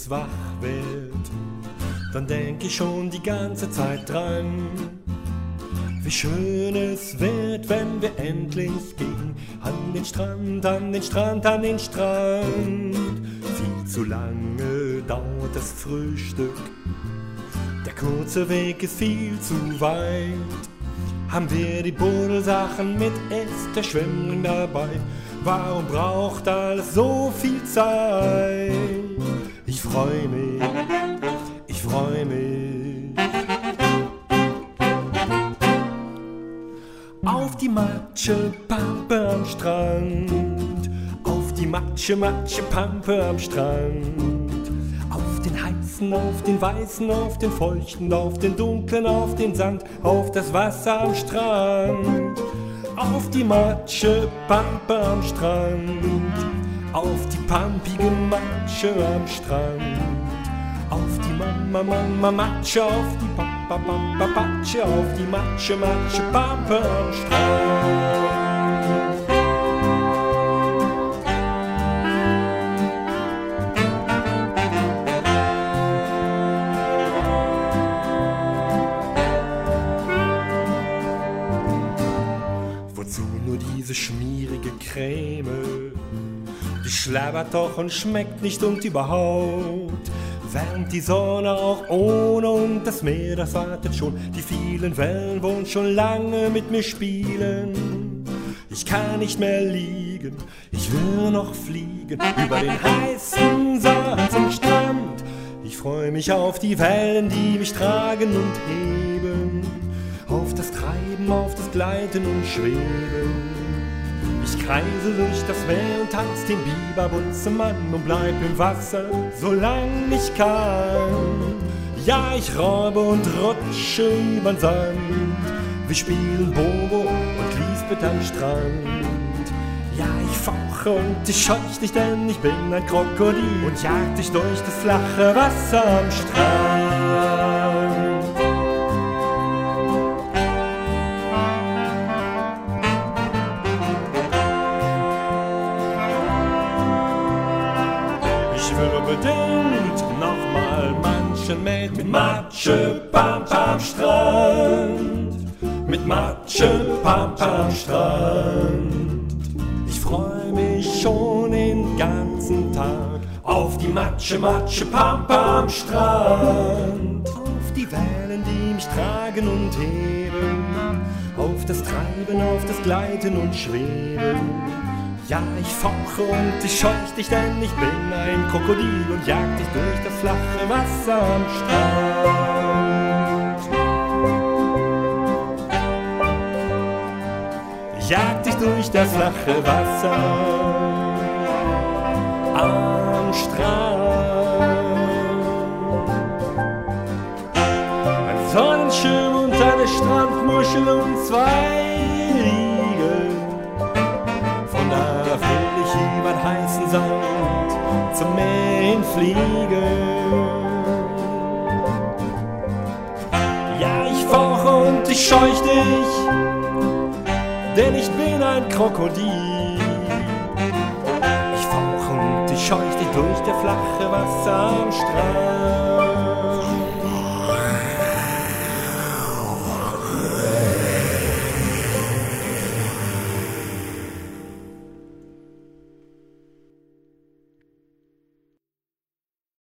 wach werd, dann denk ich schon die ganze Zeit dran, wie schön es wird, wenn wir endlich gehen. An den Strand, an den Strand, an den Strand. Viel zu lange dauert das Frühstück, der kurze Weg ist viel zu weit. Haben wir die Buddelsachen mit, ist der Schwimmring dabei? Warum braucht alles so viel Zeit? Ich freu mich, ich freu mich auf die Matschepampe am Strand, auf die Matschepampe am Strand, auf den heißen, auf den weißen, auf den feuchten, auf den dunklen, auf den Sand, auf das Wasser am Strand, auf die Matschepampe am Strand, auf die pampige Matsche am Strand, auf die Mama Matsche, auf die Papa Patsche, auf die Matschepampe am Strand. Wozu nur diese schmierige Creme? Die schlabbert doch und schmeckt nicht und überhaupt wärmt die Sonne auch ohne und das Meer, das wartet schon. Die vielen Wellen wollen schon lange mit mir spielen. Ich kann nicht mehr liegen, ich will noch fliegen über den heißen Sand zum Strand. Ich freue mich auf die Wellen, die mich tragen und heben, auf das Treiben, auf das Gleiten und Schweben. Ich kreise durch das Meer und tanz den Biberbunzemann und bleib im Wasser, solang ich kann. Ja, ich robe und rutsche übern Sand, wir spielen Bobo und Lisbeth am Strand. Ja, ich fauche und ich scheuch dich, denn ich bin ein Krokodil und jag dich durch das flache Wasser am Strand. Ich will unbedingt nochmal manchen mit Matschepampe am Strand, mit Matschepampe am Strand. Ich freu mich schon den ganzen Tag auf die Matschepampe am Strand, auf die Wellen, die mich tragen und heben, auf das Treiben, auf das Gleiten und Schweben. Ja, ich fauche und ich scheuch dich, denn ich bin ein Krokodil und jag dich durch das flache Wasser am Strand. Ich jag dich durch das flache Wasser am Strand. Ein Sonnenschirm und eine Strandmuschel und zwei Liegen. Da will ich über den heißen Sand zum Meer hinfliegen. Ja, ich fauche und ich scheuch dich, denn ich bin ein Krokodil. Ich fauche und ich scheuch dich durch das flache Wasser am Strand.